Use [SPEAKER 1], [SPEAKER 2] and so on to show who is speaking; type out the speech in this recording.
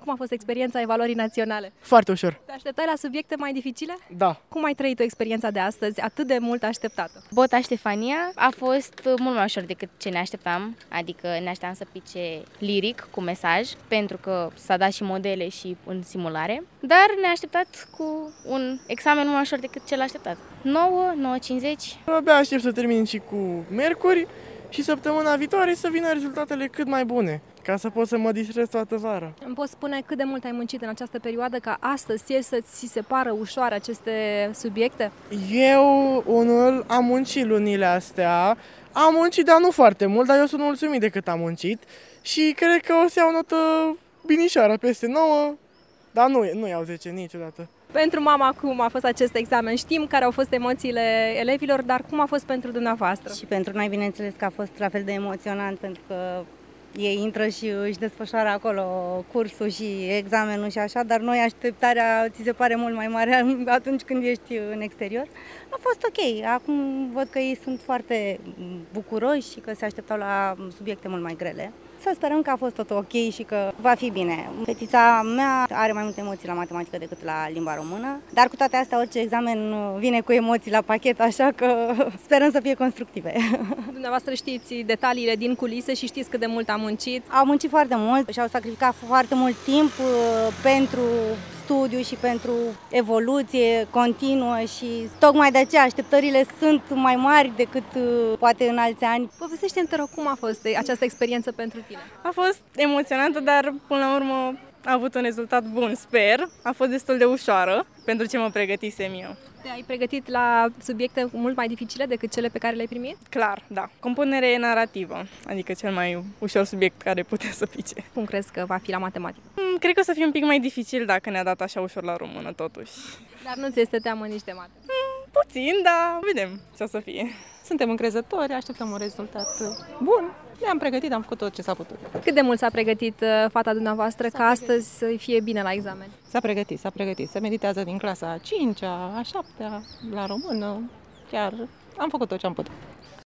[SPEAKER 1] Cum a fost experiența evaluării naționale?
[SPEAKER 2] Foarte ușor.
[SPEAKER 1] Te așteptai la subiecte mai dificile?
[SPEAKER 2] Da.
[SPEAKER 1] Cum ai trăit experiența de astăzi, atât de mult așteptată?
[SPEAKER 3] Bota Ștefania a fost mult mai ușor decât ce ne așteptam, adică ne așteptam să pice liric cu mesaj, pentru că s-a dat și modele și în simulare, dar ne-a așteptat cu un examen mult mai ușor decât cel așteptat. 9, 9,50.
[SPEAKER 2] Abia aștept să termin și cu miercuri și săptămâna viitoare să vină rezultatele cât mai bune, ca să pot să mă distrez toată vara.
[SPEAKER 1] Îmi poți spune cât de mult ai muncit în această perioadă ca astăzi să ți se pară ușoare aceste subiecte?
[SPEAKER 2] Eu, unul, am muncit lunile astea, am muncit, dar nu foarte mult, dar eu sunt mulțumit de cât am muncit și cred că o să iau notă binișoară peste 9, dar nu iau 10 niciodată.
[SPEAKER 1] Pentru mama, cum a fost acest examen? Știm care au fost emoțiile elevilor, dar cum a fost pentru dumneavoastră?
[SPEAKER 4] Și pentru noi, bineînțeles, că a fost la fel de emoționant, pentru că ei intră și își desfășoară acolo cursul și examenul și așa, dar noi așteptarea ți se pare mult mai mare atunci când ești în exterior. A fost ok. Acum văd că ei sunt foarte bucuroși și că se așteptau la subiecte mult mai grele. Să sperăm că a fost tot ok și că va fi bine. Fetița mea are mai multe emoții la matematică decât la limba română, dar cu toate astea orice examen vine cu emoții la pachet, așa că sperăm să fie constructive.
[SPEAKER 1] Dumneavoastră știți detaliile din culise și știți cât de mult am muncit.
[SPEAKER 4] Au muncit foarte mult și au sacrificat foarte mult timp pentru studiu și pentru evoluție continuă și tocmai de aceea așteptările sunt mai mari decât poate în alți ani.
[SPEAKER 1] Povestește-mi, te rog, cum a fost această experiență pentru tine?
[SPEAKER 5] A fost emoționantă, dar până la urmă a avut un rezultat bun, sper. A fost destul de ușoară pentru ce mă pregătisem eu.
[SPEAKER 1] Te-ai pregătit la subiecte mult mai dificile decât cele pe care le-ai primit?
[SPEAKER 5] Clar, da. Compunere narrativă, adică cel mai ușor subiect care putea să pice.
[SPEAKER 1] Cum crezi că va fi la matematică?
[SPEAKER 5] Cred că o să fie un pic mai dificil dacă ne-a dat așa ușor la română, totuși.
[SPEAKER 1] Dar nu ți este teamă nici de mate?
[SPEAKER 5] Puțin, dar vedem ce o să fie.
[SPEAKER 6] Suntem încrezători, așteptăm un rezultat bun. Ne-am pregătit, am făcut tot ce s-a putut.
[SPEAKER 1] Cât de mult s-a pregătit fata dumneavoastră ca astăzi să fie bine la examen?
[SPEAKER 6] S-a pregătit. Se meditează din clasa a 5-a, a 7-a, la română. Chiar am făcut tot ce am putut.